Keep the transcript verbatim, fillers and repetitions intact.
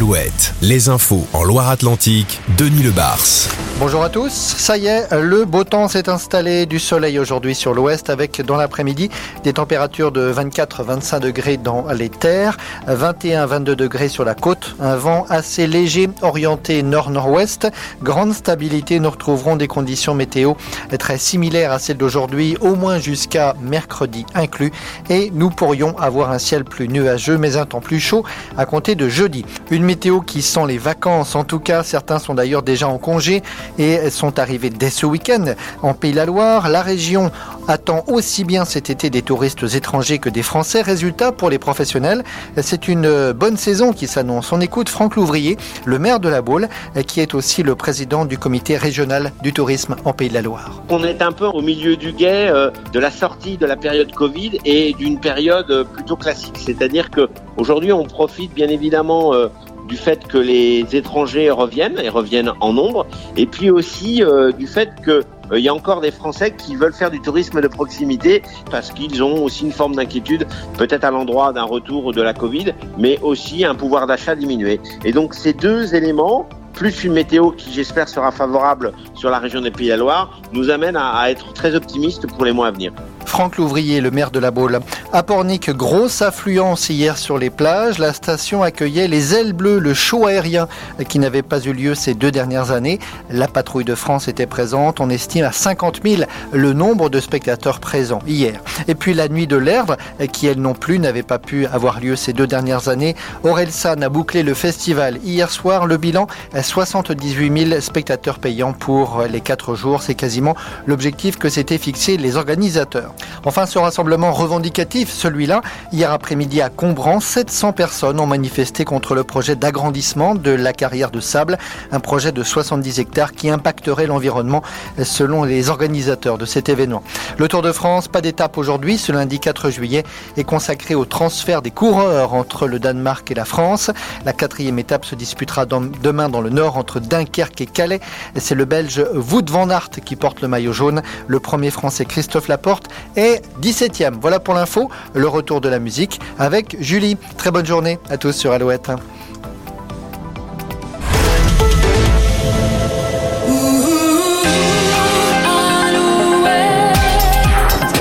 Alouette, les infos en Loire-Atlantique, Denis Lebars. Bonjour à tous, ça y est, le beau temps s'est installé, du soleil aujourd'hui sur l'ouest avec dans l'après-midi des températures de vingt-quatre à vingt-cinq degrés dans les terres, vingt et un à vingt-deux degrés sur la côte, un vent assez léger orienté nord-nord-ouest, grande stabilité, nous retrouverons des conditions météo très similaires à celles d'aujourd'hui, au moins jusqu'à mercredi inclus, et nous pourrions avoir un ciel plus nuageux mais un temps plus chaud à compter de jeudi. Une météo qui sent les vacances, en tout cas certains sont d'ailleurs déjà en congé et sont arrivés dès ce week-end en Pays de la Loire. La région attend aussi bien cet été des touristes étrangers que des Français. Résultat, pour les professionnels, c'est une bonne saison qui s'annonce. On écoute Franck Louvrier, le maire de La Baule, qui est aussi le président du comité régional du tourisme en Pays de la Loire. On est un peu au milieu du gué euh, de la sortie de la période Covid et d'une période euh, plutôt classique. C'est-à-dire qu'aujourd'hui, on profite bien évidemment euh, du fait que les étrangers reviennent et reviennent en nombre, et puis aussi euh, du fait que il euh, y a encore des Français qui veulent faire du tourisme de proximité parce qu'ils ont aussi une forme d'inquiétude, peut-être à l'endroit d'un retour de la Covid, mais aussi un pouvoir d'achat diminué. Et donc ces deux éléments, plus une météo qui j'espère sera favorable sur la région des Pays de la Loire, nous amène à, à être très optimistes pour les mois à venir. Franck Louvrier, le maire de La Baule. À Pornic, grosse affluence hier sur les plages. La station accueillait les Ailes Bleues, le show aérien qui n'avait pas eu lieu ces deux dernières années. La patrouille de France était présente. On estime à cinquante mille le nombre de spectateurs présents hier. Et puis la nuit de l'Erdre, qui elle non plus n'avait pas pu avoir lieu ces deux dernières années. Orelsan a bouclé le festival hier soir. Le bilan, soixante-dix-huit mille spectateurs payants pour les quatre jours. C'est quasiment l'objectif que s'étaient fixé les organisateurs. Enfin, ce rassemblement revendicatif, celui-là, hier après-midi à Combran, sept cents personnes ont manifesté contre le projet d'agrandissement de la carrière de sable, un projet de soixante-dix hectares qui impacterait l'environnement selon les organisateurs de cet événement. Le Tour de France, pas d'étape aujourd'hui, ce lundi quatre juillet, est consacré au transfert des coureurs entre le Danemark et la France. La quatrième étape se disputera dans, demain dans le nord entre Dunkerque et Calais. C'est le Belge Wout van Aert qui porte le maillot jaune. Le premier Français Christophe Laporte est dix-septième. Voilà pour l'info, le retour de la musique avec Julie. Très bonne journée à tous sur Alouette.